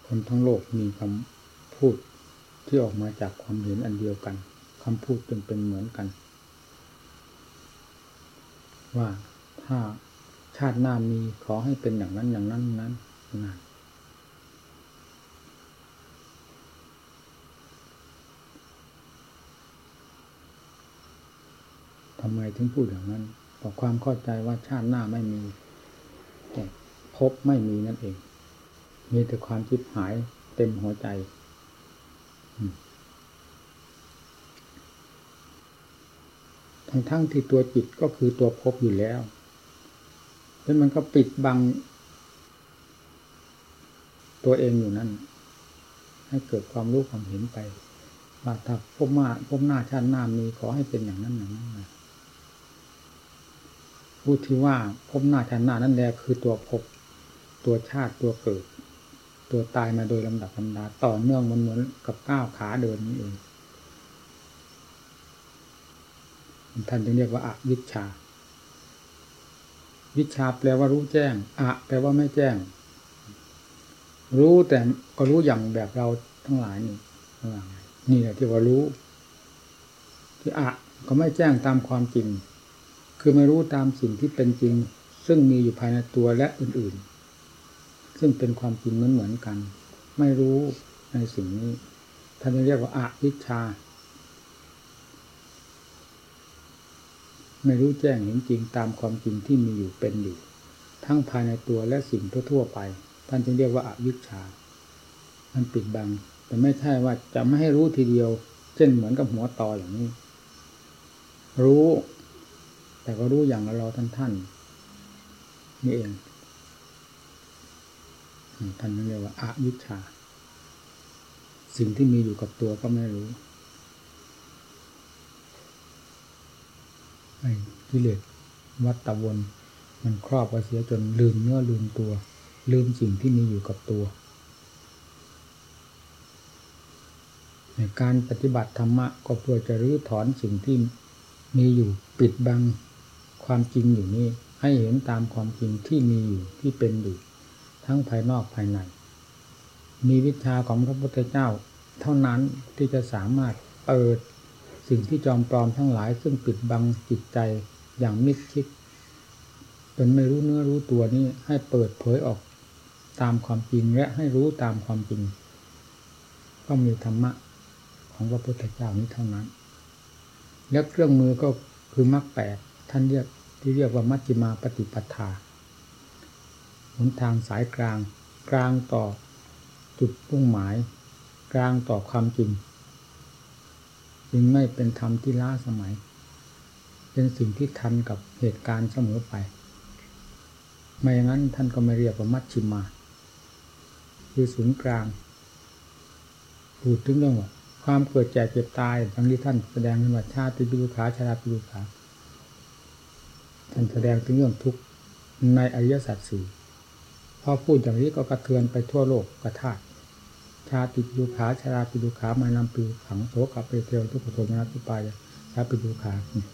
คนทั้งโลกมีคำพูดที่ออกมาจากความเห็นอันเดียวกันคำพูดจึงเป็นเหมือนกันว่าถ้าชาติหน้ามีขอให้เป็นอย่างนั้นอย่างนั้นนั้นนั่นทำไมถึงพูดอย่างนั้นเพราะความเข้าใจว่าชาติหน้าไม่มีภพไม่มีนั่นเองมีแต่ความชิบหายเต็มหัวใจทั้งที่ตัวจิตก็คือตัวภพอยู่แล้วแล้วมันก็ปิดบังตัวเองอยู่นั่นให้เกิดความรู้ความเห็นไปว่าถ้าภพหน้าชาติหน้ามีขอให้เป็นอย่างนั้นอย่างนั้นพูดที่ว่าภพหน้าชาติหน้านั่นแหละคือตัวภพตัวชาติตัวเกิดตัวตายมาโดยลำดับลำดาต่อเนื่องมันเหมือนกับก้าวขาเดินนี่เองท่านจึงเรียกว่าอวิชชาวิชชาแปลว่ารู้แจ้งอะแปลว่าไม่แจ้งรู้แต่ก็รู้อย่างแบบเราทั้งหลายนี่แหละที่ว่ารู้ที่อะก็ไม่แจ้งตามความจริงคือไม่รู้ตามสิ่งที่เป็นจริงซึ่งมีอยู่ภายในตัวและอื่นๆซึ่งเป็นความจริงเหมือนกันไม่รู้ในสิ่งนี้ท่านเรียกว่าอวิชชาไม่รู้แจ้งเห็นจริงตามความจริงที่มีอยู่เป็นอยู่ทั้งภายในตัวและสิ่งทั่วๆไปท่านจึงเรียกว่าอวิชชามันปิดบังแต่ไม่ใช่ว่าจะไม่ให้รู้ทีเดียวเช่นเหมือนกับหัวตออย่างนี้รู้แต่ก็รู้อย่างเราท่านนี่เองท่านเรียกว่าอวิชชาสิ่งที่มีอยู่กับตัวก็ไม่รู้กิเลสวัฏวนมันครอบเอาเสียจนลืมเนื้อลืมตัวลืมสิ่งที่มีอยู่กับตัวในการปฏิบัติธรรมะก็เพื่อจะรื้อถอนสิ่งที่มีอยู่ปิดบังความจริงอยู่นี้ให้เห็นตามความจริงที่มีอยู่ที่เป็นอยู่ทั้งภายนอกภายในมีวิชาของพระพุทธเจ้าเท่านั้นที่จะสามารถเปิดสิ่งที่จอมปลอมทั้งหลายซึ่งปิดบังจิตใจอย่างมิดชิดจนไม่รู้เนื้อรู้ตัวนี้ให้เปิดเผยออกตามความจริงและให้รู้ตามความจริงก็มีธรรมะของพระพุทธเจ้านี้เท่านั้นและเครื่องมือก็คือมรรคแปดท่านเรียกว่ามัชฌิมาปฏิปทาหนทางสายกลางต่อจุดมุ่งหมายกลางต่อความจริงจึงไม่เป็นธรรมที่ล้าสมัยเป็นสิ่งที่ทันกับเหตุการณ์เสมอไปไม่อย่างนั้นท่านก็ไม่เรียกว่ามัชฌิมาคือศูนย์กลางพูดถึงเรื่องว่าความเกิดแก่เจ็บตายทั้งที่ท่านแสดงเป็นว่าชาติปิทุกขาชราปิทุกขาท่านแสดงถึงเรื่องทุกข์ในอริยสัจสี่พอพูดอย่างนี้ก็กระเทือนไปทั่วโลกกระทาชาติปิทุกขาชราปิทุกขามานัมปิขังโสกะเปเทวทุกขโทมนัสทุปายะชาติปิทุกขา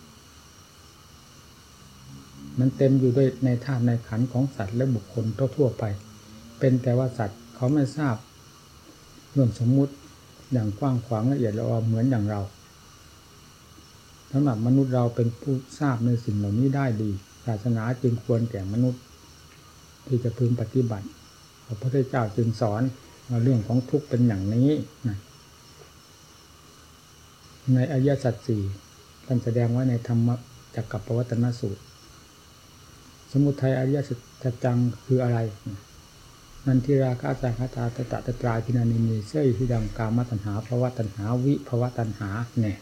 มันเต็มอยู่ด้วยในธาตุในขันธ์ของสัตว์และบุคคลทั่วไปเป็นแต่ว่าสัตว์เขาไม่ทราบเรื่องสมมุติอย่างกว้างขวางละเอียดละออเหมือนอย่างเราสำหรับมนุษย์เราเป็นผู้ทราบในสิ่งเหล่านี้ได้ดีศาสนาจึงควรแก่มนุษย์ที่จะพึงปฏิบัติพระพุทธเจ้าจึงสอนว่าเรื่องของทุกข์เป็นอย่างนี้นะในอริยสัจสี่ท่านแสดงไว้ในธรรมจักรปวัตตนสูตรสมุทัยอริยสัจจังคืออะไรนันทิราคะสังขตาตตะตตราทินานิเมเสยที่ดังกามตัณหาภวตัณหาวิภวตัณหาเนี่ย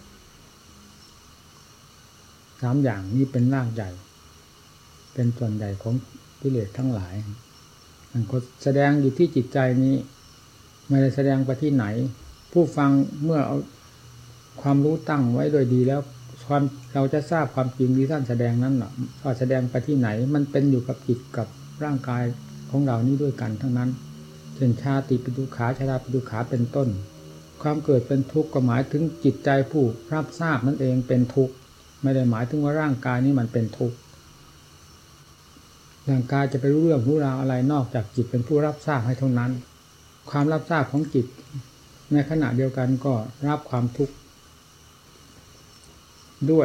สามอย่างนี้เป็นรากใหญ่เป็นส่วนใหญ่ของกิเลสทั้งหลายมันก็แสดงอยู่ที่จิตใจนี้ไม่ได้แสดงไปที่ไหนผู้ฟังเมื่อเอาความรู้ตั้งไว้โดยดีแล้วเราจะทราบความจริงที่ท่านแสดงนั้นว่าแสดงไปที่ไหนมันเป็นอยู่กับจิตกับร่างกายของเรานี้ด้วยกันทั้งนั้นเช่นชาติปิทุกขาชราปิทุกขาเป็นต้นความเกิดเป็นทุกข์ก็หมายถึงจิตใจผู้รับทราบนั่นเองเป็นทุกข์ไม่ได้หมายถึงว่าร่างกายนี้มันเป็นทุกข์ร่างกายจะไปรู้เรื่องรู้ราวอะไรนอกจากจิตเป็นผู้รับทราบให้เท่านั้นความรับทราบของจิตในขณะเดียวกันก็รับความทุกข์ด้วย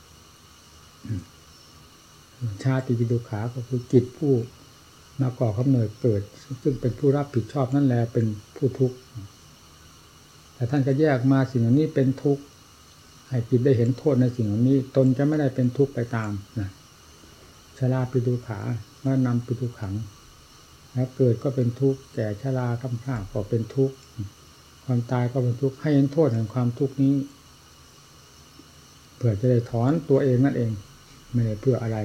ชาติปิดุขาก็คือจิตผู้มาก่อกำเนิดเกิดซึ่งเป็นผู้รับผิดชอบนั่นแหละเป็นผู้ทุกข์แต่ท่านก็แยกมาสิ่งเหล่านี้เป็นทุกข์ให้จิตได้เห็นโทษในสิ่งเหล่านี้ตนจะไม่ได้เป็นทุกข์ไปตามนะชราปิดุขาเมื่อนำปิดุขังแล้วเกิดก็เป็นทุกข์แก่ชรากำพร้าก็เป็นทุกข์ความตายก็เป็นทุกข์ให้เห็นโทษแห่งความทุกข์นี้เพื่อจะได้ถอนตัวเองนั่นเองไม่ได้เพื่ออะไร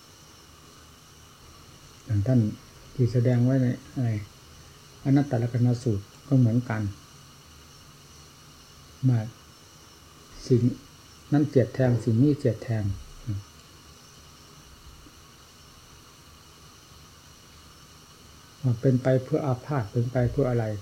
อย่างท่านที่แสดงไว้ในอะไรอนัตตลกนสูตรก็เหมือนกันมาสิ่งนั้นเจียดแทงสิ่งนี้เจียดแทงเป็นไปเพื่ออาพาธเป็นไปเพื่ออะไร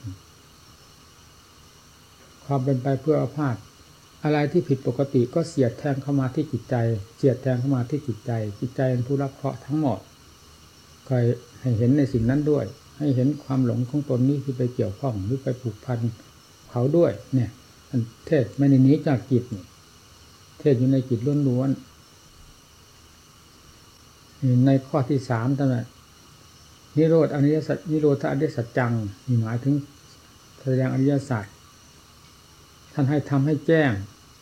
ความเป็นไปเพื่ออาพาธอะไรที่ผิดปกติก็เสียดแทงเข้ามาที่จิตใจเสียดแทงเข้ามาที่จิตใจจิตใจเป็นผู้รับเคราะห์ทั้งหมดก็ให้เห็นในสิ่งนั้นด้วยให้เห็นความหลงของตนนี้ที่ไปเกี่ยวข้องหรือไปผูกพันเขาด้วยเนี่ยเทศไม่ได้หนีจากจิตเทศอยู่ในจิตล้วนๆในข้อที่3ตั้งแต่นิโรธอริยสัจนิโรธอริยสัจจังหมายถึงแสดงอริยสัจท่านให้ทำให้แจ้ง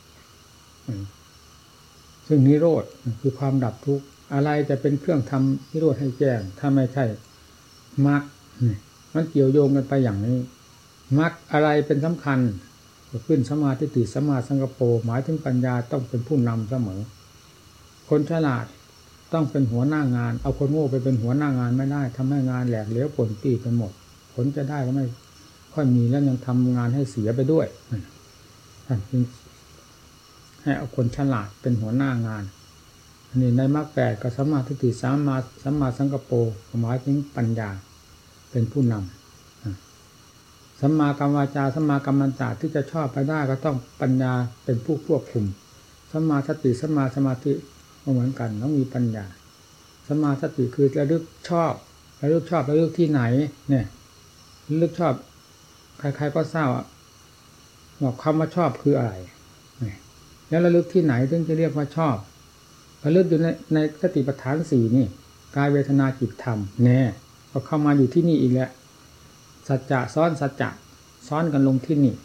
ซึ่งนิโรธคือความดับทุกข์อะไรจะเป็นเครื่องทำนิโรธให้แจ้งถ้าไม่ใช่มรรคมันเกี่ยวโยงกันไปอย่างนี้มรรคอะไรเป็นสำคัญขึ้นสมาธิสัมมาสังกัปโปหมายถึงปัญญาต้องเป็นผู้นำเสมอคนฉลาดต้องเป็นหัวหน้างานเอาคนโง่ไปเป็นหัวหน้างานไม่ได้ทำให้งานแหลกเหลวผลปีไปหมดผลจะได้ก็ไม่ค่อยมีแล้วยังทำงานให้เสียไปด้วยท่านจึงให้เอาคนฉลาดเป็นหัวหน้างานอันนี้ในมรรค8กับสัมมาทิฏฐิสัมมาสังกัปโปหมายถึงปัญญาเป็นผู้นำสัมมากัมวาจาสัมมากัมมันตะที่จะชอบไปได้ก็ต้องปัญญาเป็นผู้ควบคุมสัมมาสติสัมมาสมาธิก็เหมือนกันต้องมีปัญญาสัมมาสติคือระลึกชอบระลึกที่ไหนเนี่ยระลึกชอบใครๆก็ทราบว่าคำว่าชอบคืออะไรแล้วระลึกที่ไหนถึงจะเรียกว่าชอบระลึกอยู่ในสติปัฏฐาน4นี่กายเวทนาจิตธรรมแน่ก็เข้ามาอยู่ที่นี่อีกแล้วสัจจะซ้อนสัจจะซ้อนกันลงที่นี่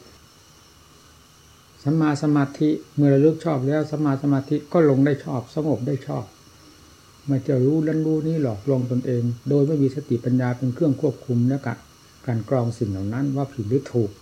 สัมมาสมาธิเมื่อระลึกชอบแล้วสัมมาสมาธิก็ลงได้ชอบสงบได้ชอบไม่จะรู้นั้นรู้นี้หลอกลวงตนเองโดยไม่มีสติปัญญาเป็นเครื่องควบคุมและการกรองสิ่งเหล่านั้นว่าผิดหรือถูก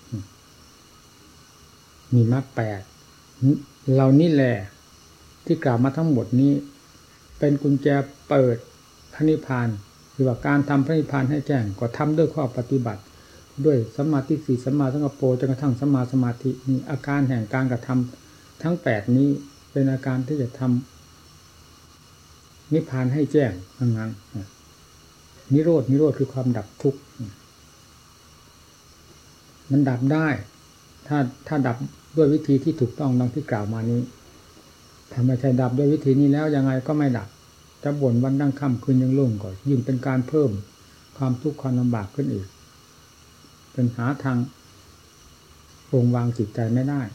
มีมรรค8เรานี่แหละที่กล่าวมาทั้งหมดนี้เป็นกุญแจเปิดพระนิพพานคือว่าการทำพระนิพพานให้แจ้งก็ทำด้วยข้อปฏิบัติด้วยสัมมาทิฏฐิสัมมาสังกัปโปจนกระทั่งสัมมาสมาธินี่อาการแห่งการกระทำทั้ง8นี้เป็นอาการที่จะทำนิพพานให้แจ้งทั้งนั้นนิโรธคือความดับทุกข์มันดับได้ถ้าดับด้วยวิธีที่ถูกต้องดังที่กล่าวมานี้ถ้าไม่ใช่ดับด้วยวิธีนี้แล้วยังไงก็ไม่ดับจะบ่นวันดั้งค่ำคืนยังรุ่งก่อนยิ่งเป็นการเพิ่มความทุกข์ความลำบากขึ้นอีกเป็นหาทางปรงวางจิตใจไม่ได้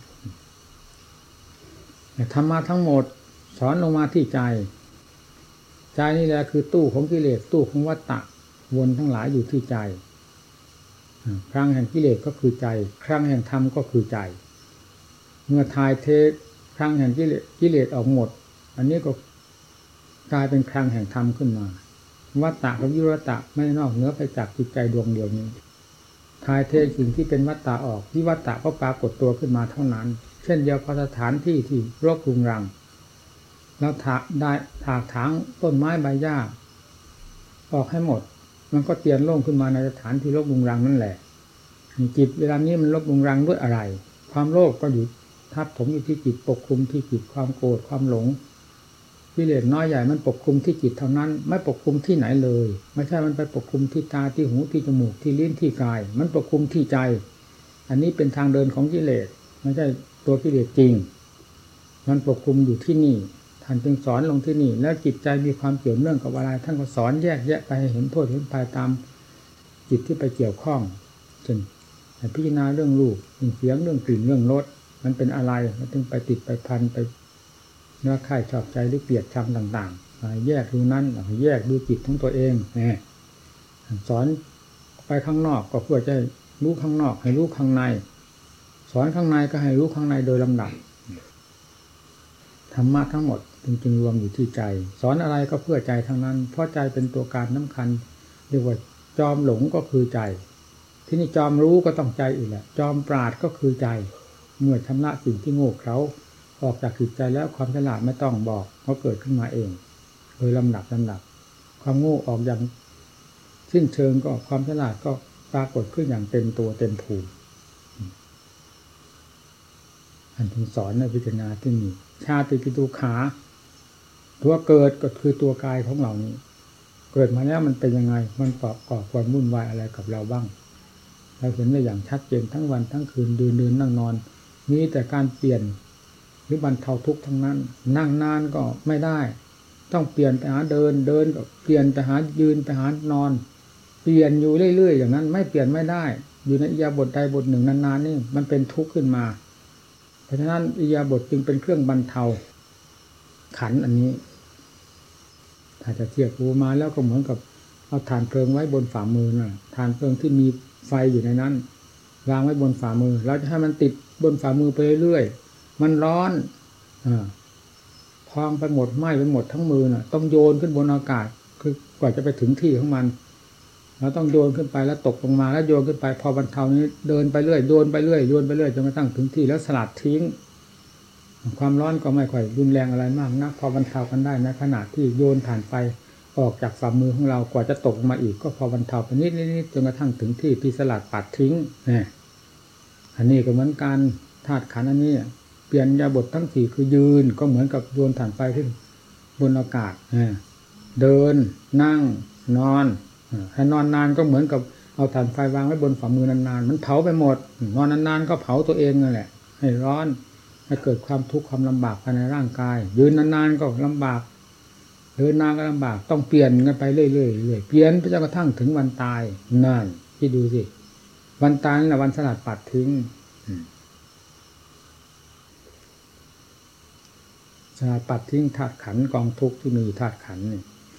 แต่ธรรมะทั้งหมดสอนลงมาที่ใจนี่แหละคือตู้ของกิเลสตู้ของวัฏฏะวนทั้งหลายอยู่ที่ใจครั้งแห่งกิเลสก็คือใจครั้งแห่งธรรมก็คือใจเมื่อทายเทครั้งแห่งกิเลสออกหมดอันนี้ก็กลายเป็นครั้งแห่งธรรมขึ้นมาวัฏฏะกับวิวัฏฏะไม่นอกเหนือไปจากจิตใจดวงเดียวนี้ทายเทสิ่งที่เป็นวัฏฏะออกวิวัฏฏะก็ปรากฏตัวขึ้นมาเท่านั้นเช่นเดียวกับสถานที่ที่รกรุงรังแล้วถากถางต้นไม้ใบหญ้าออกให้หมดมันก็เตียนโล่งขึ้นมาในสถานที่รกรุงรังนั่นแหละจิตเวลานี้มันรกรุงรังด้วยอะไรความโลภก็อยู่ทับถมอยู่ที่จิตปกคลุมที่จิตความโกรธความหลงกิเลสน้อยใหญ่มันปกคลุมที่จิตเท่านั้นไม่ปกคลุมที่ไหนเลยไม่ใช่มันไปปกคลุมที่ตาที่หูที่จมูกที่ลิ้นที่กายมันปกคลุมที่ใจอันนี้เป็นทางเดินของกิเลสไม่ใช่ตัวกิเลสจริงมันปกคลุมอยู่ที่นี่ท่านจึงสอนลงที่นี่แล้วจิตใจมีความเกี่ยวเนื่องกับอะไรท่านก็สอนแยกแยะไปให้เห็นโทษเห็นภัยตามจิตที่ไปเกี่ยวข้องเช่นพิจารณาเรื่องรูปเรื่องเสียงเรื่องกลิ่นเรื่องรสมันเป็นอะไรมันถึงไปติดไปพันไปเนื้อข่ายชอบใจหรือเกลียดชังต่างๆแยกดูนั้นแยกดูจิตของตัวเองเนี่ยสอนไปข้างนอกก็เพื่อจะรู้ข้างนอกให้รู้ข้างในสอนข้างในก็ให้รู้ข้างในโดยลำดับธรรมะทั้งหมดจึงรวมอยู่ที่ใจสอนอะไรก็เพื่อใจทั้งนั้นเพราะใจเป็นตัวการสำคัญเรียกว่าจอมหลงก็คือใจที่นี่จอมรู้ก็ต้องใจอีกแหละจอมปราดก็คือใจเมื่อชำระสิ่งที่โง่เขลาออกจากจิตใจแล้วความฉลาดไม่ต้องบอกเขาเกิดขึ้นมาเองโดยลำดับความโง่ออกอย่างสิ้นเชิงก็ความฉลาดก็ปรากฏขึ้นอย่างเต็มตัวเต็มภูมิอันถึงสอนในพิจารณาที่นี่ชาติปิตุขาตัวเกิดก็คือตัวกายของเรานี้เกิดมาแล้วมันเป็นยังไงมันก่อความวุ่นวายอะไรกับเราบ้างเราเห็นได้อย่างชัดเจนทั้งวันทั้งคืนเดินนั่งนอนมีแต่การเปลี่ยนหรือบรรเทาทุกข์ทั้งนั้นนั่งนานก็ไม่ได้ต้องเปลี่ยนไปหาเดินก็เปลี่ยนไปหายืนไปหานอนเปลี่ยนอยู่เรื่อยๆอย่างนั้นไม่เปลี่ยนไม่ได้อยู่ในอิริยาบถใดบทหนึ่งนานๆนี่มันเป็นทุกข์ขึ้นมาเพราะฉะนั้นอิริยาบถจึงเป็นเครื่องบรรเทาขันธ์อันนี้ถ้าจะเทียบอุปมาแล้วก็เหมือนกับเอาถ่านเพลิงไว้บนฝ่ามือน่ะถ่านเพลิงที่มีไฟอยู่ในนั้นวางไว้บนฝ่ามือเราจะให้มันติดบนฝ่ามือไปเรื่อยๆมันร้อนพองไปหมดไหม้ไปหมดทั้งมือน่ะต้องโยนขึ้นบนอากาศคือกว่าจะไปถึงที่ของมันเราต้องโยนขึ้นไปแล้วตกลงมาแล้วโยนขึ้นไปพอบรรเทานี้เดินไปเรื่อยโยนไปเรื่อยโยนไปเรื่อยจนกระทั่งถึงที่แล้วสลัดทิ้งความร้อนก็ไม่ค่อยรุนแรงอะไรมากนักพอบรรเทากันได้ในขณะที่โยนถ่านไฟออกจากฝ่ามือของเรากว่าจะตกมาอีกก็พอบรรเทาไปนิดจนกระทั่งถึงที่พิสลัดปัดทิ้งเนี่ยอันนี้ก็เหมือนการธาตุขันธ์อันนี้เปลี่ยนอิริยาบถทั้งสี่คือยืนก็เหมือนกับโยนถ่านไฟขึ้นบนอากาศเดินนั่งนอนถ้านอนนานก็เหมือนกับเอาถ่านไฟวางไว้บนฝ่ามือนานๆมันเผาไปหมดนอนนานๆก็เผาตัวเองนั่นแหละให้ร้อนให้เกิดความทุกข์ความลำบากภายในร่างกายยืนนานๆก็ลำบากเดินนานก็ลำบากต้องเปลี่ยนกันไปเรื่อยๆเปลี่ยนไปจนกระทั่งถึงวันตายนั่นคิดดูสิวันตายนั่นแหละวันสลัดปัดทิ้งสลัดปัดทิ้งธาตุขันธ์กองทุกข์ที่มีธาตุขันธ์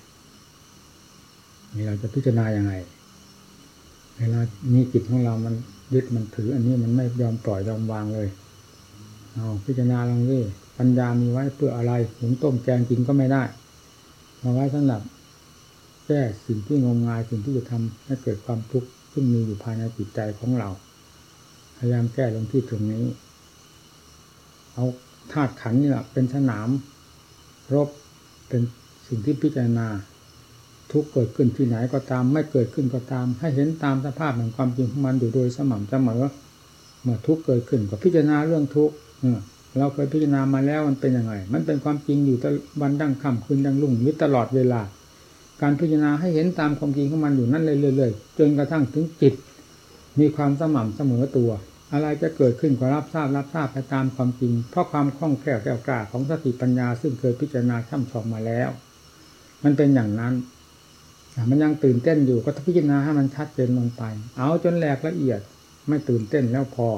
นี่เราจะพิจารณาอย่างไรเวลานี้จิตของเรามันยึดมันถืออันนี้มันไม่ยอมปล่อยยอมวางเลยเอาพิจารณาลองดิปัญญามีไว้เพื่ออะไรหุงต้มแกงกินก็ไม่ได้มาไว้สำหรับแก้สิ่งที่งมงายสิ่งที่จะทำให้เกิดความทุกข์ซึ่งมีอยู่ภายในจิตใจของเราพยายามแก้ลงที่ตรงนี้เอาธาตุขันธ์นี่แหละเป็นสนามรบเป็นสิ่งที่พิจารณาทุกข์เกิดขึ้นที่ไหนก็ตามไม่เกิดขึ้นก็ตามให้เห็นตามสภาพแห่งความจริงของมันอยู่โดยสม่ำเสมอเมื่อทุกข์เกิดขึ้นก็พิจารณาเรื่องทุกข์เราเคยพิจารณามาแล้วมันเป็นยังไงมันเป็นความจริงอยู่วันดั้งค่ำคืนดั้งรุ่งอยู่ตลอดเวลาการพิจารณาให้เห็นตามความจริงของมันอยู่นั่นเรื่อยๆจนกระทั่งถึงจิตมีความสม่ำเสมอตัวอะไรจะเกิดขึ้นก็รับทราบไปตามความจริงเพราะความคล่องแคล่วแกล้วกล้าของสติปัญญาซึ่งเคยพิจารณาช่ำชองมาแล้วมันเป็นอย่างนั้นมันยังตื่นเต้นอยู่ก็พิจารณาให้มันชัดเจนลงไปเอาจนแหลกละเอียดไม่ตื่นเต้นแล้วพอ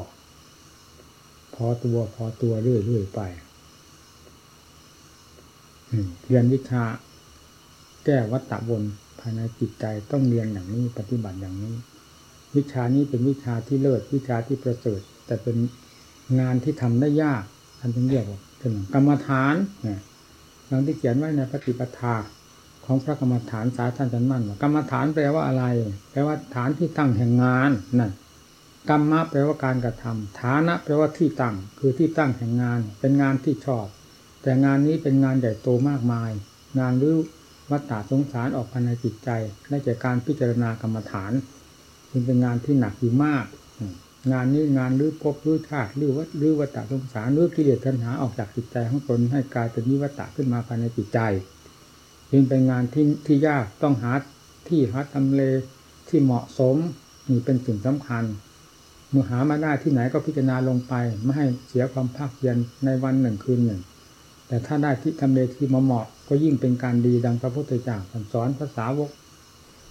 ตัวเรื่อยๆไปเรียนวิชาแก้วัฏฏะวนภายในจิตใจต้องเรียนอย่างนี้ปฏิบัติอย่างนี้วิชานี้เป็นวิชาที่เลิศวิชาที่ประเสริฐแต่เป็นงานที่ทำได้ยากท่านจึงเรียกว่าเป็นกรรมฐานดังที่เขียนไว้ในปฏิปทาของพระกรรมฐานสายท่านอาจารย์มั่นว่ากรรมฐานแปลว่าอะไรแปลว่าฐานที่ตั้งแห่งงานนั่นกรรมะแปลว่าการกระทำฐานะแปลว่าที่ตั้งคือที่ตั้งแห่งงานเป็นงานที่ชอบแต่งานนี้เป็นงานใหญ่โตมากมายงานรื้อวัฏฏะสงสารออกภายในจิตใจได้จากการพิจารณากรรมฐานจึงเป็นงานที่หนักอยู่มากงานนี้งานรื้อภพรื้อชาติรื้อวัฏฏะสงสารรื้อกิเลสตัณหาออกจากจิตใจของตนให้กลายเป็นวิวัฏฏะขึ้นมาภายในจิตใจจึงเป็นงานที่ยากต้องหาที่หาทำเลที่เหมาะสมนี่เป็นสิ่งสำคัญเมื่อหามาได้ที่ไหนก็พิจารณาลงไปไม่ให้เสียความภาคเพียรในวันหนึ่งคืนหนึ่งแต่ถ้าได้ที่ทำเลที่เหมาะก็ยิ่งเป็นการดีดังพระพุทธเจ้าสอนภาษาวก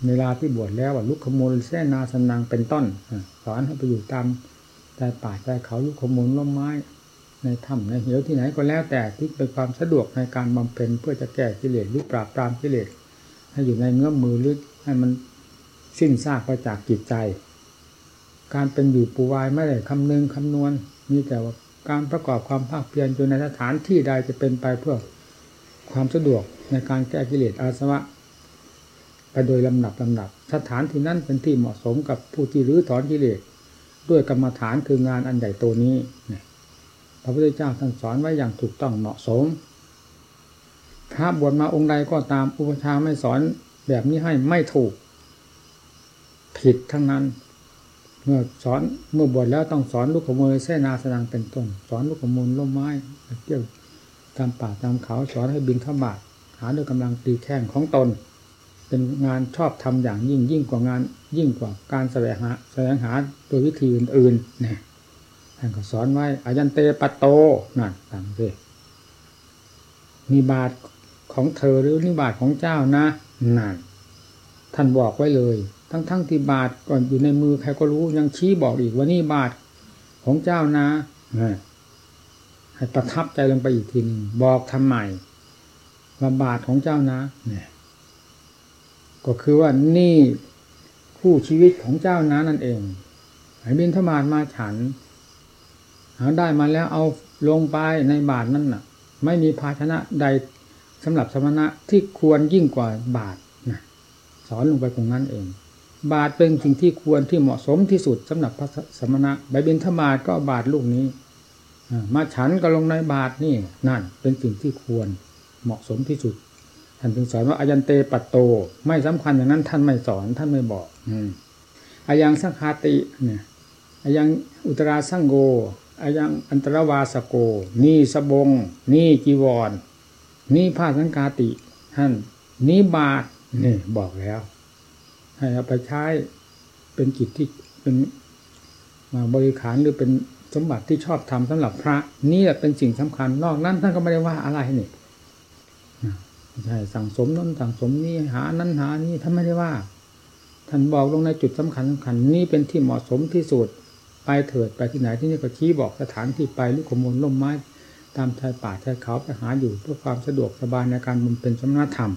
เวลาที่บวชแล้วว่าลุกขมูลแสนาสนังเป็นต้นสอนให้ไปอยู่ตามใจป่าใจเขาลุกขมูลล้มไม้ในถ้ำในเหวที่ไหนก็แล้วแต่ที่เป็นความสะดวกในการบำเพ็ญเพื่อจะแก้กิเลสหรือปราบปรามกิเลสให้อยู่ในเงื้อมมือหรือให้มันสิ้นซากไปจากจิตใจการเป็นอยู่ปูวายไม่ได้คำนึงคำนวณมีแต่ว่าการประกอบความภาคเพียรอยู่ในสถานที่ใดจะเป็นไปเพื่อความสะดวกในการแก้กิเลสอาสวะไปโดยลำดับสถานที่นั้นเป็นที่เหมาะสมกับผู้ที่รื้อถอนกิเลสด้วยกรรมฐานคืองานอันใหญ่โตนี้พระพุทธเจ้าท่านสอนไว้อย่างถูกต้องเหมาะสมพระบวชมาองค์ใดก็ตามอุปชฌาย์ไม่สอนแบบนี้ให้ไม่ถูกผิดทั้งนั้นเมื่อบวชแล้วต้องสอนลูกขโมยเสนาสนังเป็นต้นสอนลูกขโมยล้มไม้เที่ยวตามป่าตามเขาสอนให้บิณฑบาตหาด้วยกำลังตีแข้งของตนเป็นงานชอบทำอย่างยิ่งกว่าการแสวงหาโดยวิธีอื่นๆเนี่ยท่านก็สอนไว้อายันเตปัตโตนั่นต่างสิมีบาทของเธอหรือนิบาทของเจ้านะนั่นท่านบอกไว้เลยทั้งที่บาทก่อนอยู่ในมือใครก็รู้ยังชี้บอกอีกว่านี่บาทของเจ้านะให้ประทับใจลงไปอีกทีนึงบอกทำไมว่าบาทของเจ้านะเนี่ยก็คือว่านี่คู่ชีวิตของเจ้านะนั่นเองให้บิณฑบาตมาฉันเอาได้มาแล้วเอาลงไปในบาทนั่นน่ะไม่มีภาชนะใดสำหรับสมณะที่ควรยิ่งกว่าบาทนะสอนลงไปตรงนั้นเองบาทเป็นสิ่งที่ควรที่เหมาะสมที่สุดสำหรับพระสมณะใบบิณฑบาตก็บาทลูกนี้มาฉันก็ลงในบาทนี่นั่นเป็นสิ่งที่ควรเหมาะสมที่สุดท่านจึงสอนว่าอายันเตปัตโตไม่สำคัญอย่างนั้นท่านไม่สอนท่านไม่บอกอายังสังฆาติเนี่ยอายังอุตราสังโฆอายังอันตรวาสโกนี่สบงนี่จีวรนี่ผ้าสังฆาติท่านนี่บาทนี่บอกแล้วให้เอาไปใช้เป็นกิจที่เป็นบริขารหรือเป็นสมบัติที่ชอบทำสำหรับพระนี่แหละเป็นสิ่งสำคัญนอกนั้นท่านก็ไม่ได้ว่าอะไรนี่ใช่สั่งสมนั้นสั่งสมนี่หานั้นหานี่ท่านไม่ได้ว่าท่านบอกลงในจุดสำคัญนี่เป็นที่เหมาะสมที่สุดไปเถิดไปที่ไหนที่นี่ก็ชี้บอกสถานที่ไปลูกขมูลล่มไม้ตามชายป่าชายเขาไปหาอยู่เพื่อความสะดวกสบายในการบำเพ็ญสมณธรรม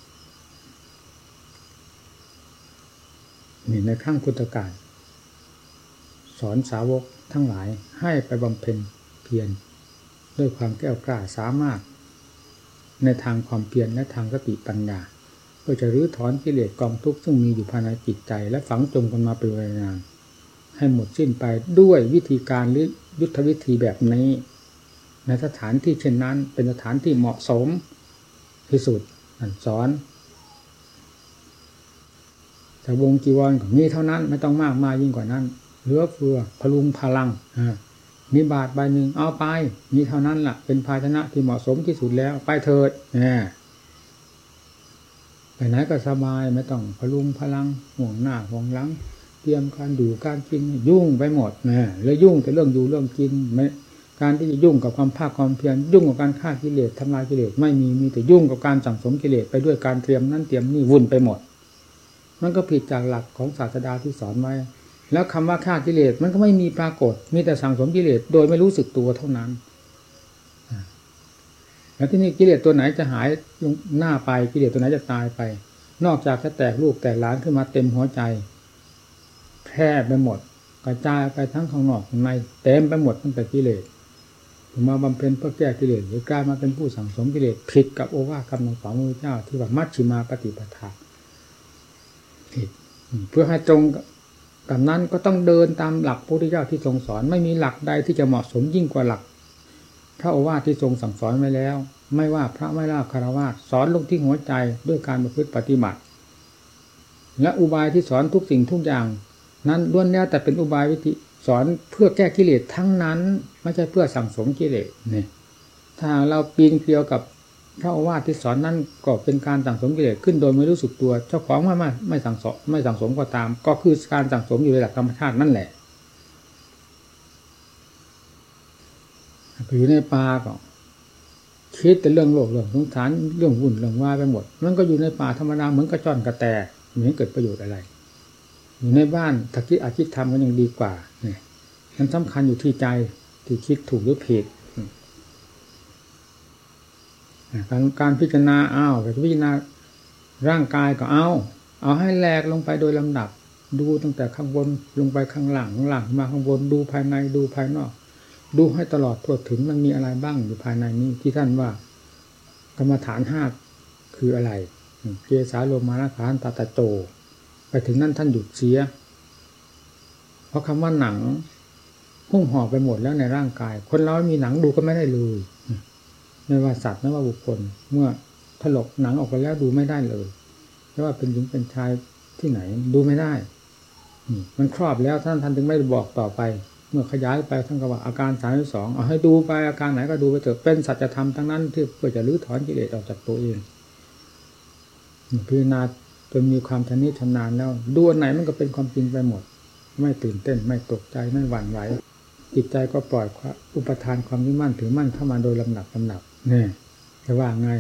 นี่ในขั้งพุทธกาลสอนสาวกทั้งหลายให้ไปบำเพ็ญเพียรด้วยความแก้วกล้าสามารถในทางความเพียรและทางสติปัญญาเพื่อจะรื้อถอนกิเลสกองทุกข์ซึ่งมีอยู่ภายในจิตใจและฝังจมกันมาเป็นเวลานานให้หมดสิ้นไปด้วยวิธีการหรือยุทธวิธีแบบนี้ในสถานที่เช่นนั้นเป็นสถานที่เหมาะสมที่สุดสอนแต่วงจีวรก็มีเท่านั้นไม่ต้องมากมายยิ่งกว่านั้นเหลือเฟือพลุงพลังมีบาทใบหนึ่งเอาไปมีเท่านั้นล่ะเป็นภาชนะที่เหมาะสมที่สุดแล้วไปเถิดไปไหนก็สบายไม่ต้องพลุงพลังห่วงหน้าห่วงหลังเตรียมการดูการกินยุ่งไปหมดแล้วยุ่งแต่เรื่องอยู่เรื่องกินไม่การที่จะยุ่งกับความภาคความเพียรยุ่งกับการฆ่ากิเลสทำลายกิเลสไม่มีแต่ยุ่งกับการสั่งสมกิเลสไปด้วยการเตรียมนั่นเตรียมนี่วุ่นไปหมดมันก็ผิดจากหลักของศาสดาที่สอนไว้แล้วคำว่าฆ่ากิเลสมันก็ไม่มีปรากฏมีแต่สั่งสมกิเลสโดยไม่รู้สึกตัวเท่านั้นแล้วที่นี่กิเลสตัวไหนจะหายลงหน้าไปกิเลสตัวไหนจะตายไปนอกจากจะแตกลูกแตกหลานขึ้นมาเต็มหัวใจแพร่ไปหมดกระจายไปทั้งข้างนอกข้างในเต็มไปหมดตั้งแต่กิเลสมาบำเพ็ญเพื่อแก้กิเลสหรือกลายมาเป็นผู้สั่งสมกิเลสผิดกับโอวาทคำของพระพุทธเจ้าที่ว่ามัชฌิมาปฏิปทาผิดเพื่อให้ตรงกับนั้นก็ต้องเดินตามหลักพระพุทธเจ้าที่ทรงสอนไม่มีหลักใดที่จะเหมาะสมยิ่งกว่าหลักพระโอวาทที่ทรงสั่งสอนไว้แล้วไม่ว่าพระไม่ว่าฆราวาสสอนลงที่หัวใจด้วยการประพฤติปฏิบัติและอุบายที่สอนทุกสิ่งทุกอย่างนั้นล้วนแล้วแต่เป็นอุบายวิธีสอนเพื่อแก้กิเลสทั้งนั้นไม่ใช่เพื่อสั่งสมกิเลสนี่ถ้าเราปีนเกลียวกับพระโอวาทที่สอนนั้นก็เป็นการสั่งสมกิเลสขึ้นโดยไม่รู้สึกตัวเจ้าของไม่สั่งสมก็ตามก็คือการสั่งสมอยู่ในหลักธรรมชาตินั่นแหละอยู่ในป่าก็คิดแต่เรื่องโลกเรื่องสงสารเรื่องวุ่นเรื่องวายไปหมดมันก็อยู่ในป่าธรรมดาเหมือนกระจ้อนกระแตไม่เห็นเกิดประโยชน์อะไรอยู่ในบ้านถ้าคิดอาชีพทำก็ยังดีกว่าเนี่ยมันสำคัญอยู่ที่ใจที่คิดถูกหรือผิดการพิจารณาพิจารณาร่างกายก็เอาให้แหลกลงไปโดยลำดับดูตั้งแต่ข้างบนลงไปข้างหลังมาข้างบนดูภายในดูภายนอกดูให้ตลอดทั่วถึงมันมีอะไรบ้างอยู่ภายในนี้ที่ท่านว่ากรรมฐาน5คืออะไรเกสาโลมานะขาตาตะโจไปถึงนั่นท่านหยุดเสียเพราะคำว่าหนังหุ้มห่อไปหมดแล้วในร่างกายคนเราไม่มีหนังดูก็ไม่ได้เลยไม่ว่าสัตว์ไม่ว่าบุคคลเมื่อถลกหนังออกไปแล้วดูไม่ได้เลยไม่ว่าเป็นหญิงเป็นชายที่ไหนดูไม่ได้มันครอบแล้วท่านถึงไม่บอกต่อไปเมื่อขยายไปท่านก็ว่าอาการ32เอาให้ดูไปอาการไหนก็ดูไปเถอะเป็นสัจธรรมทั้งนั้นที่เพื่อจะรื้อถอนกิเลสออกจากตัวเองพิจารณาจนมีความชำนิชำนาญแล้วดูอันไหนมันก็เป็นความจริงไปหมดไม่ตื่นเต้นไม่ตกใจไม่หวั่นไหวจิตใจก็ปล่อยอุปทานความยึดมั่นถือมั่นเข้ามาโดยลำดับนี่จะว่าไง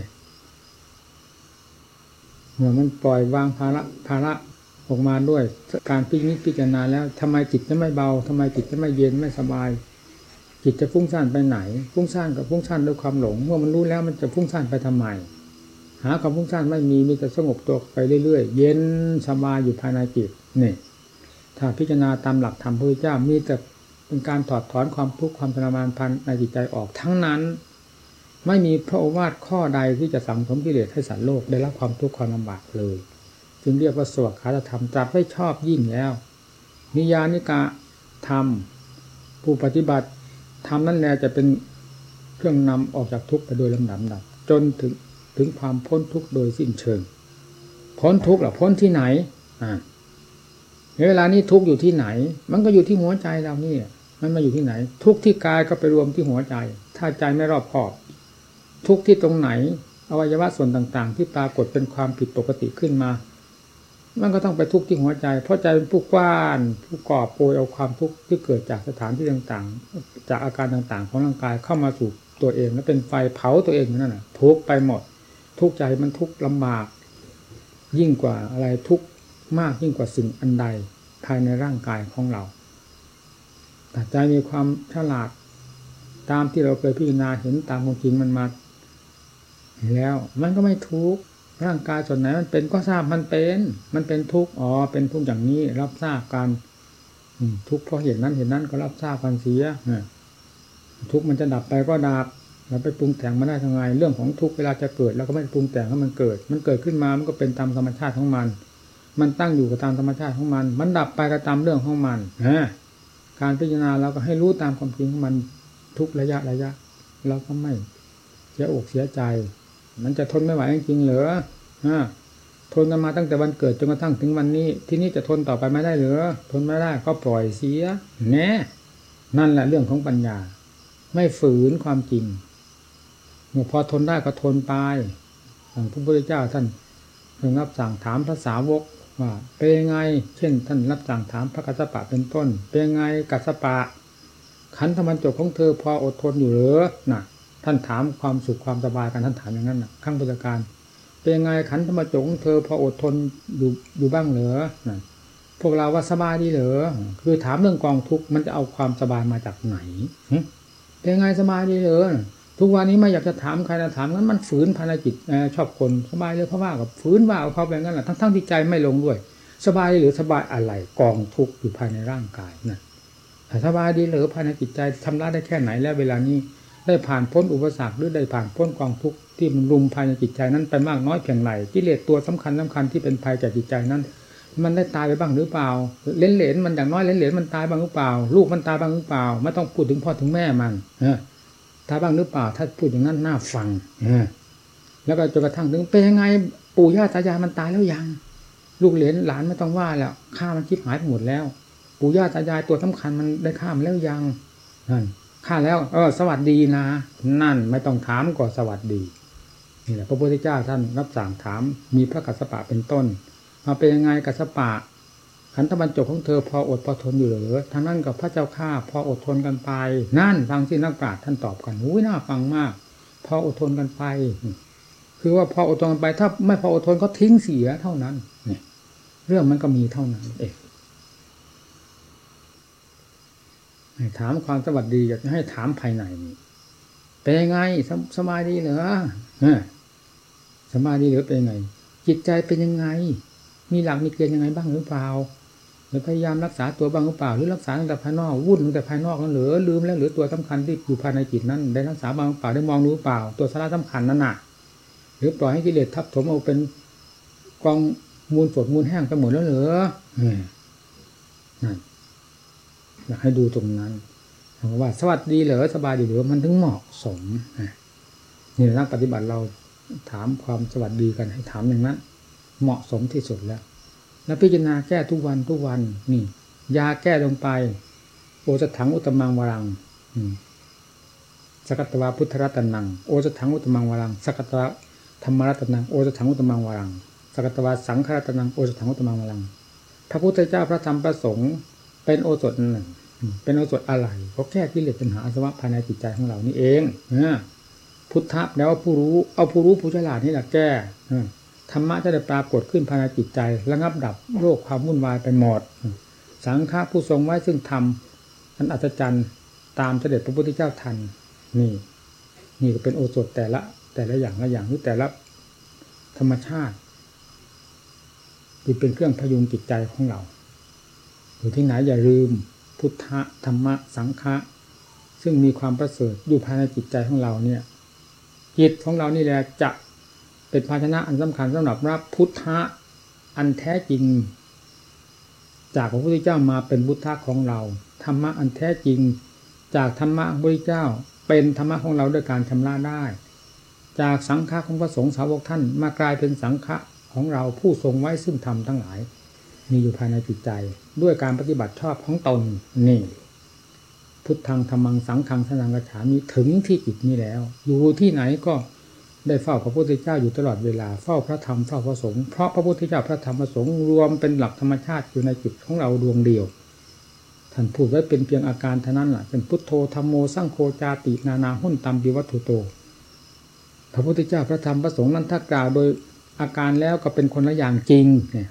เมื่อมันปล่อยวางภาระออกมาด้วยการพิจารณาแล้วทำไมจิตจะไม่เบาทำไมจิตจะไม่เย็นไม่สบายจิตจะฟุ้งซ่านไปไหนฟุ้งซ่านกับฟุ้งซ่านด้วยความหลงเมื่อมันรู้แล้วมันจะฟุ้งซ่านไปทำไมหาความฟุ้งซ่านไม่มีแต่สงบตัวไปเรื่อยๆเย็นสบายอยู่ภายในจิตนี่ถ้าพิจารณาตามหลักธรรมพระพุทธเจ้ามีแต่เป็นการถอดถอนความทุกข์ความทรมานภายในจิตใจออกทั้งนั้นไม่มีพระโอวาทข้อใดที่จะสั่งสมกิเลสให้สัตว์โลกได้รับความทุกข์ความลำบากเลยจึงเรียกว่าสวขาธรรมจัดไว้ชอบยิ่งแล้วนิยานิกะธรรมผู้ปฏิบัติธรรมนั่นแหละจะเป็นเครื่องนำออกจากทุกข์ไปโดยลำดับจนถึงความพ้นทุกข์โดยสิ้นเชิงพ้นทุกข์หรอพ้นที่ไหนเวลานี้ทุกข์อยู่ที่ไหนมันก็อยู่ที่หัวใจเรานี่มันมาอยู่ที่ไหนทุกข์ที่กายก็ไปรวมที่หัวใจถ้าใจไม่รอบคอบทุกข์ที่ตรงไหนอวัยวะส่วนต่างๆที่ปรากฏเป็นความผิดปกติขึ้นมามันก็ต้องไปทุกข์ที่หัวใจเพราะใจเป็นผู้กว้านผู้กอบโกยเอาความทุกข์ที่เกิดจากสถานที่ต่างๆจากอาการต่างๆของร่างกายเข้ามาสู่ตัวเองแล้วเป็นไฟเผาตัวเองนั่นน่ะทุกข์ไปหมดทุกข์ใจมันทุกข์ลำบากยิ่งกว่าอะไรทุกข์มากยิ่งกว่าสิ่งอันใดภายในร่างกายของเราแต่ใจมีความฉลาดตามที่เราเคยพิจารณาเห็นตามความจริงมันมาแล้วมันก็ไม่ทุกข์ร่างกายส่วนไหนมันเป็นก็ทราบมันเป็นทุกข์เป็นทุกข์อย่างนี้รับทราบกันทุกข์เพราะเหตุนั้นก็รับทราบกันเสียทุกข์มันจะดับไปก็ดับเราไปปรุงแต่งมันได้ทำไงเรื่องของทุกข์เวลาจะเกิดเราก็ไม่ปรุงแต่งให้มันเกิดขึ้นมามันก็เป็นตามธรรมชาติของมันตั้งอยู่กับตามธรรมชาติของมันดับไปก็ตามเรื่องของมันการพิจารณาเราก็ให้รู้ตามความจริงของมันทุกระยะเราก็ไม่เสียอกเสียใจมันจะทนไม่ไหวจริงๆเหรอทนกันมาตั้งแต่วันเกิดจนกระทั่งถึงวันนี้ที่นี่จะทนต่อไปไม่ได้เหรอทนไม่ได้ก็ปล่อยเสียแน่นั่นแหละเรื่องของปัญญาไม่ฝืนความจริงเมื่อพอทนได้ก็ทนไปอย่างพระพุทธเจ้าท่านรับสั่งถามพระสาวกว่าเป็นยังไงเช่นท่านรับสั่งถามพระกัสสปะเป็นต้นเป็นยังไงกัสสปะขันธบรรจบของเธอพออดทนอยู่หรือน่ะท่านถามความสุขความสบายกันท่านถามอย่างนั้นน่ะข้างพุทธการเป็นยังไงขันธบรรจบของเธอพออดทนอยู่บ้างเหรอน่ะพวกเราว่าสบายดีเหรอคือถามเรื่องกองทุกข์มันจะเอาความสบายมาจากไหนเป็นยังไงสบายดีเหรอทุกวันนี้ไม่อยากจะถามใครนะถามงั้นมันฝืนภายในจิตชอบคนสบายเลยเพราะว่ากับฝืนว่าเอาเขาไปงั้นแหละทั้งที่ใจไม่ลงด้วยสบายหรือสบายอะไรกองทุกข์อยู่ภายในร่างกายนะสบายดีหรือภายในจิตใจทำละได้แค่ไหนแล้วเวลานี้ได้ผ่านพ้นอุปสรรคหรือได้ผ่านพ้นกองทุกข์ที่มันรุมภายในจิตใจนั้นไปมากน้อยเพียงไรกิเลสตัวสำคัญที่เป็นภัยแก่จิตใจนั้นมันได้ตายไปบ้างหรือเปล่าเหลนมันอย่างน้อยเหลนมันตายบ้างหรือเปล่าลูกมันตายบ้างหรือเปล่าไม่ต้องพูดถึงพ่อถึงแม่มันตายบ้างหรือเปล่าถ้าพูดอย่างนั้นน่าฟังแล้วก็จนกระทั่งถึงเป็นยังไงปู่ย่าตายายมันตายแล้วยังลูกเหลนหลานไม่ต้องว่าแล้วฆ่ามันชิบหายไปหมดแล้วปู่ย่าตายายตัวสำคัญมันได้ฆ่ามันแล้วยังนั่นฆ่าแล้วสวัสดีนะนั่นไม่ต้องถามก็สวัสดีนี่แหละพระพุทธเจ้าท่านรับสั่งถามมีพระกัสสปะเป็นต้นมาเป็นยังไงกัสสปะขันธบรรจบของเธอพออดพอทนอยู่หรือทางนั้นกับพระเจ้าข้าพออดทนกันไปนั่นฟังที่นักปราชญ์ท่านตอบกันน่าฟังมากพออดทนกันไปคือว่าพออดทนกันไปถ้าไม่พออดทนก็ทิ้งเสียเท่านั้นเรื่องมันก็มีเท่านั้นเองถามความสวัสดีอยากจะให้ถามภายในเป็นยังไงสบายดีเหรอสบายดีหรือเป็นยังไงจิตใจเป็นยังไงมีหลักมีเกณฑ์ยังไงบ้างหรือเปล่าหรือพยายามรักษาตัวบ้างหรือเปล่าหรือรักษาตั้งแต่ภายนอกวุ่นตั้งแต่ภายนอกนั่นเหรือลืมแล้วหรือตัวสำคัญที่อยู่ภายในจิตนั้นได้รักษาบ้างหรือเปล่าได้มองดูหรือเปล่าตัวสาระสำคัญนั่นน่ะหรือปล่อยให้กิเลสทับถมเอาเป็นกองมูลสดมูลแห้งไปหมดแล้วเหรอนั่นอยากให้ดูตรงนั้นว่าสวัสดีเหรอสบายดีหรือมันถึงเหมาะสมนี่นักปฏิบัติเราถามความสวัสดีกันให้ถามอย่างนั้นเหมาะสมที่สุดแล้วพิจารณาแก้ทุกวันนี่ยาแก้ลงไปโอสถังอุตมังวรังสกัตวาพุทธรัตนังโอสถังอุตมังวรังสกัตวาธรรมรัตนังโอสถังอุตมังวรังสกัตวาสังฆรัตนังโอสถังอุตมังวรังพระพุทธเจ้าพระธรรมพระสงฆ์เป็นโอสถหนึ่งเป็นโอสถอะไรก็แก้กิเลสปัญหาอาสวะภายในจิตใจของเรานี่เองพุทธะแล้วผู้รู้เอาผู้รู้ผู้ฉลาดนี่แหละแก้ธรรมะจะได้ปรากฏขึ้นภายในจิตใจระงับดับโรคความวุ่นวายไปหมดสังฆะผู้ทรงไว้ซึ่งธรรมอันอัศจรรย์ตามเสด็จพระพุทธเจ้าทันนี่ก็เป็นโอสถแต่ละอย่างหรือแต่ละธรรมชาติที่เป็นเครื่องพยุงจิตใจของเราอยู่ที่ไหนอย่าลืมพุทธะธรรมะสังฆะซึ่งมีความประเสริฐอยู่ภายในจิตใจของเราเนี่ยจิตของเรานี่แหละจะเป็นภาชนะอันสำคัญสำหรับรับพุทธะอันแท้จริงจากพระพุทธเจ้ามาเป็นพุทธะของเราธรรมะอันแท้จริงจากธรรมะของพระพุทธเจ้าเป็นธรรมะของเราด้วยการชำระได้จากสังฆะของพระสงฆ์สาวกท่านมากลายเป็นสังฆะของเราผู้ทรงไว้ซึ่งธรรมทั้งหลายมีอยู่ภายในจิตใจด้วยการปฏิบัติชอบของตนนี่พุทธังธัมมังสังฆังสนังกัจฉามิถึงที่จิตนี้แล้วอยู่ที่ไหนก็ได้เฝ้าพระพุทธเจ้าอยู่ตลอดเวลาเฝ้าพระธรรมเฝ้าพระสงฆ์เพราะพระพุทธเจ้าพระธรรมพระสงฆ์รวมเป็นหลักธรรมชาติอยู่ในจิตของเราดวงเดียวท่านพูดไว้เป็นเพียงอาการเท่านั้นแหละเป็นพุทโธธัมโมสังโฆจาตินานาหุ่นตัมปิวัตถุโตพระพุทธเจ้าพระธรรมพระสงฆ์นั้นถ้ากล่าวโดยอาการแล้วก็เป็นคนละอย่างจริงเนี่ย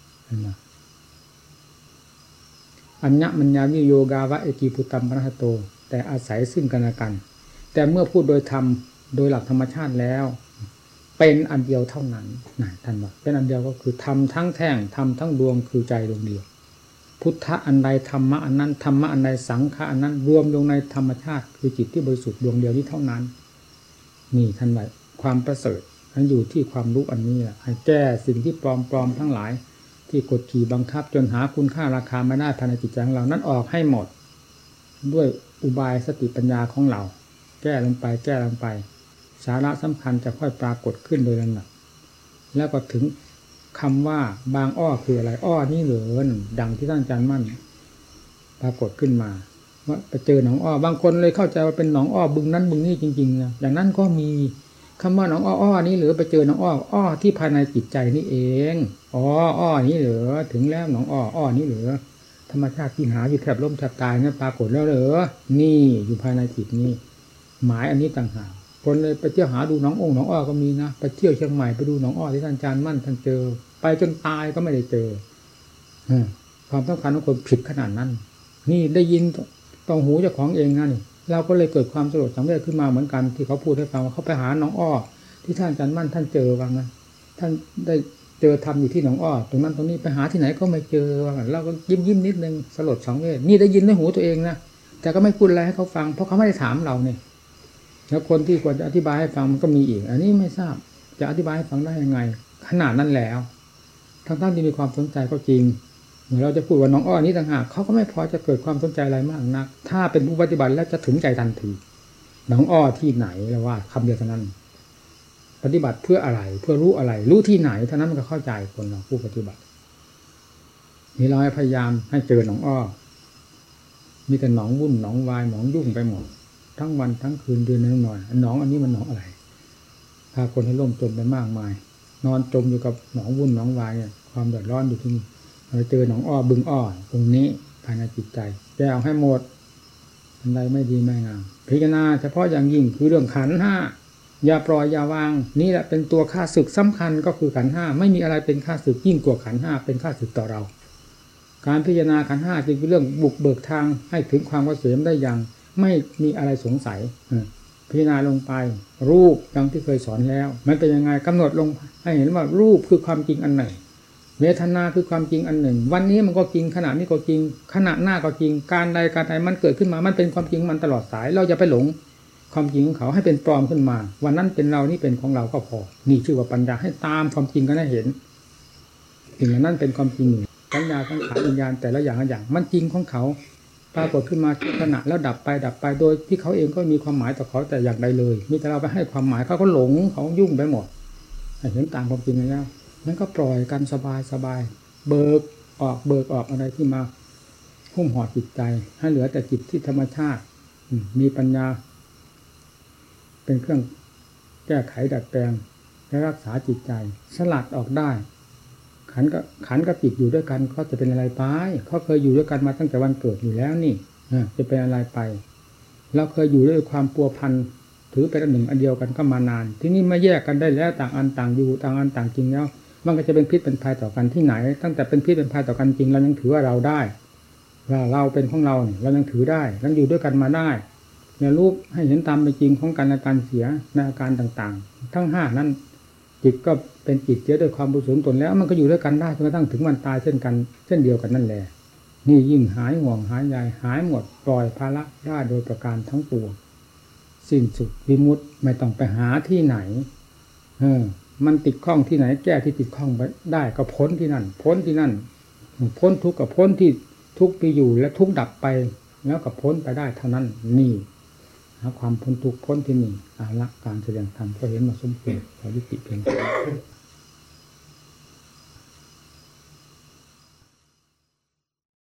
อัญญมัญญาวิโยกาวะเอกีพุตัมปะนะโตแต่อาศัยซึ่งกันและกันแต่เมื่อพูดโดยธรรมโดยหลักธรรมชาติแล้วเป็นอันเดียวเท่านั้นท่านบอกเป็นอันเดียวก็คือธรรมทั้งแท่งธรรมทั้งดวงคือใจดวงเดียวพุทธะอันใดธรรมะอันนั้นธรรมะอันใดสังฆะอันนั้นรวมลงในธรรมชาติคือจิตที่บริสุทธิ์ดวงเดียวนี้เท่านั้นนี่ท่านว่าความประเสริฐนั้นอยู่ที่ความรู้อันนี้แหละให้แก้สิ่งที่ปลอมทั้งหลายที่กดขี่บังคับจนหาคุณค่าราคาไม่ได้ภายในจิตใจของเรานั้นออกให้หมดด้วยอุบายสติปัญญาของเราแก้ลงไปสาระสำคัญจะค่อยปรากฏขึ้นโดยลำดับแล้วก็ถึงคำว่าบางอ้อคืออะไรอ้อนี่เหลือดังที่ท่านอาจารย์มั่นปรากฏขึ้นมาว่าไปเจอหนองอ้อบางคนเลยเข้าใจว่าเป็นหนองอ้อบึงนั้นบึงนี้จริงๆนะอย่างนั้นก็มีคำว่าหนองอ้อนี้หรือไปเจอหนองอ้อที่ภายในจิตใจนี่เองอ้อนี้เหลือถึงแล้วหนองอ้อนี้เหลือธรรมชาติที่หาอยู่แทบล้มแทบตายนั้นปรากฏแล้วเหรอนี่อยู่ภายในจิตนี้หมายอันนี้ต่างหากคนเลยไปเที่ยวหาดูหนองอ้อก็มีนะไปเที่ยวเชียงใหม่ไปดูหนองอ้อที่ท่านอาจารย์มั่นท่านเจอไปจนตายก็ไม่ได้เจอความต้องการของคนผิดขนาดนั้นนี่ได้ยินตองหูเจ้าของเองนะนี่เราก็เลยเกิดความสลดสังเวชขึ้นมาเหมือนกันที่เขาพูดให้ฟังว่าเขาไปหาหนองอ้อที่ท่านอาจารย์มั่นท่านเจอว่างั้นท่านได้เจอทำอยู่ที่หนองอ้อตรงนั้นตรงนี้ไปหาที่ไหนก็ไม่เจอว่างั้นเราก็ยิ้มนิดนึงสลดสังเวชนี่ได้ยินด้วยหูตัวเองนะแต่ก็ไม่พูดอะไรให้เขาฟังเพราะเขาไม่ได้ถามเราเนี่ยแล้วคนที่ควรจะอธิบายให้ฟังมันก็มีอีกอันนี้ไม่ทราบจะอธิบายให้ฟังได้ยังไงขนาดนั้นแล้วทั้งที่มีความสนใจก็จริงเมื่อเราจะพูดว่าน้องอ้อนี้ต่างหากเขาก็ไม่พอจะเกิดความสนใจอะไรมากนักถ้าเป็นผู้ปฏิบัติแล้วจะถึงใจทันทีน้องอ้อที่ไหนแล้วว่าคำเดียวเท่านั้นปฏิบัติเพื่ออะไรเพื่อรู้อะไรรู้ที่ไหนเท่านั้นมันก็เข้าใจคนเราผู้ปฏิบัตินี่เราให้พยายามให้เจอน้องอ้อมีแต่หนองวุ่นหนองวายหนองยุ่งไปหมดทั้งวันทั้งคืนเดือนนึงหน่อยหนองอันนี้มันหนองอะไรพาคนให้ล่มจมไปมากมายนอนจมอยู่กับหนองวุ่นหนองวายเนี่ยความเดือดร้อนอยู่ที่นี่เราเจอหนองอ้อบึงอ้อตรงนี้ภายในจิตใจแก้เอาให้หมดอันใดไม่ดีไม่งามพิจารณาเฉพาะอย่างยิ่งคือเรื่องขันธ์ห้าอย่าปล่อยอย่าวางนี่แหละเป็นตัวฆ่าศึกสำคัญก็คือขันธ์ห้าไม่มีอะไรเป็นฆ่าศึกยิ่งกว่าขันธ์ห้าเป็นฆ่าศึกต่อเราการพิจารณาขันธ์ห้าจึงเป็นเรื่องบุกเบิกทางให้ถึงความเกษมได้อย่างไม่มีอะไรสงสัยพิจารณาลงไปรูปดังที่เคยสอนแล้วมันเป็นยังไงกำหนดลงให้เห็นว่ารูปคือความจริงอันหนึ่งเวทนาคือความจริงอันหนึ่งวันนี้มันก็จริงขณะนี้ก็จริงขณะหน้าก็จริงการใดมันเกิดขึ้นมามันเป็นความจริงมันตลอดสายเราจะไปหลงความจริงของเขาให้เป็นปลอมขึ้นมาวันนั้นเป็นเรานี่เป็นของเราก็พอนี่ชื่อว่าปัญญาให้ตามความจริงกันให้เห็นสิ่งนั้นเป็นความจริงปัญญาสังขารวิญญาณแต่ละอย่างมันจริงของเขาปรากฏขึ้นมาชั่วขณะแล้วดับไปโดยที่เขาเองก็มีความหมายต่อเขาแต่อย่างใดเลยมีแต่เราไปให้ความหมายเขาก็หลงเขายุ่งไปหมดให้เห็นตามความจริงแล้วนั้นก็ปล่อยกันสบายเบิกออกอะไรที่มาหุ้มห่อจิตใจให้เหลือแต่จิตที่ธรรมชาติมีปัญญาเป็นเครื่องแก้ไขดัดแปลงและรักษาจิตใจสลัดออกได้ขันกับจิตอยู่ด้วยกันเขาจะเป็นอะไรไปเขาเคยอยู่ด้วยกันมาตั้งแต่วันเกิดอยู่แล้วนี่จะเป็นอะไรไปเราเคยอยู่ด้วยความพัวพันถือเป็นอันหนึ่งอันเดียวกันก็มานานที่นี่มาแยกกันได้แล้วต่างอันต่างอยู่ต่างอันต่างจริงแล้วมันก็จะเป็นพิษเป็นภัยต่อกันที่ไหนตั้งแต่เป็นพิษเป็นภัยต่อกันจริงเรายังถือว่าเราได้ว่าเราเป็นของเราเนี่ยเรายังถือได้ยังอยู่ด้วยกันมาได้เนี่ยรูปให้เห็นตามเป็นจริงของกันและการเสียในอาการต่างๆทั้งห้านั้นจิตก็เป็นจิตเสียด้วยความบริสุทธิ์ตนแล้วมันก็อยู่ด้วยกันได้จนกระทั่งถึงวันตายเช่นเดียวกันนั่นแหละนี่ยิ่งหายห่วงหายใยหายหมดปล่อยภาระได้โดยประการทั้งปวงสิ้นสุดวิมุตติไม่ต้องไปหาที่ไหนมันติดข้องที่ไหนแก้ที่ติดข้องไปได้ก็พ้นที่นั่นพ้นที่นั่นพ้นทุกข์กับพ้นที่ทุกข์ไปอยู่และทุกข์ดับไปแล้วก็พ้นไปได้เท่านั้นนี่หาความพ้นทุกข์พ้นที่นี่อาละการแสดงธรรมก็เห็นมาสมควรขอยุติเพียงเท่านี้